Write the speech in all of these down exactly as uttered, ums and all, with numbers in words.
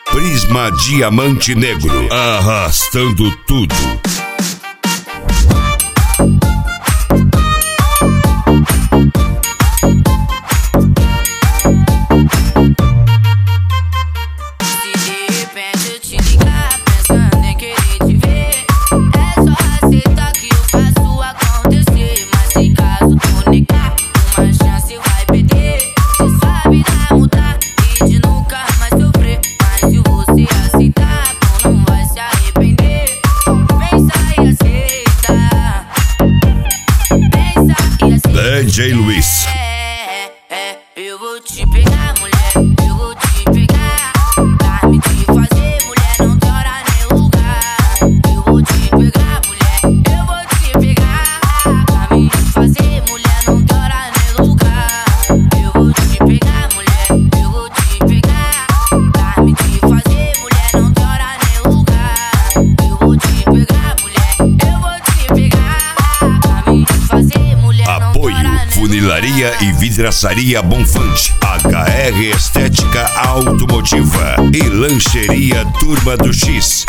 Prisma Diamante Negro, arrastando tudo. D J Luiz. É, é, eu vou te pegar, mulher, eu vou te pegar. Pra me te fazer, mulher, não tem hora nem lugar. Eu vou te pegar, mulher, eu vou te pegar. Pra me te fazer, mulher, não tem hora nem lugar. Eu vou te pegar, mulher, eu vou te pegar. Pra me te fazer, mulher, não tem hora nem lugar. Eu vou te pegar, mulher, eu vou te pegar. Pra me te fazer, mulher, não tem hora nem lugar. Funilaria e vidraçaria Bonfante, H R Estética Automotiva e Lancheria Turma do X.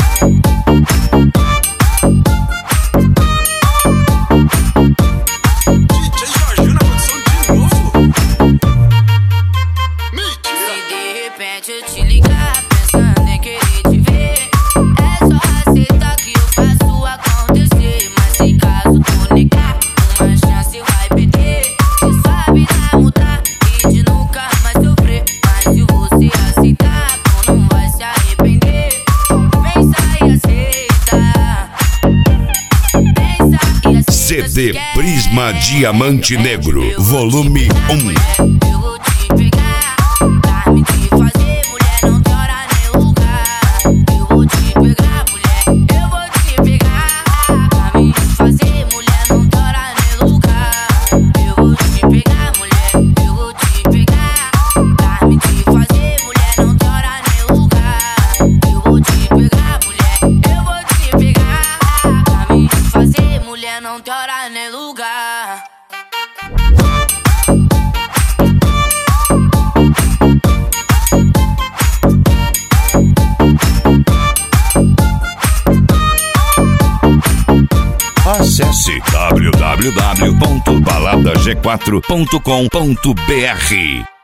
Se de repente eu te ligar pensando em querer te ver, é só aceitar que eu faço acontecer. Mas se caso tu negar, uma chance vai perder. Você sabe não mudar e de nunca mais sofrer. Mas se você aceitar, tu não vai se arrepender. Pensa e aceita. Pensa e aceita. C D Prisma Diamante Negro, volume um. Eu vou te pegar, pra me te fazer, mulher, não tem hora nem lugar. Eu vou te pegar, mulher, eu vou te pegar. Pra me te fazer, mulher, não tem hora nem lugar. Eu vou te pegar, mulher, eu vou te pegar. Pra me te fazer, mulher, não tem hora nem lugar. Eu vou te pegar, mulher, eu vou te pegar. Pra me te fazer, mulher, não tem hora nem lugar. Acesse w w w ponto balada g quatro ponto com ponto b r.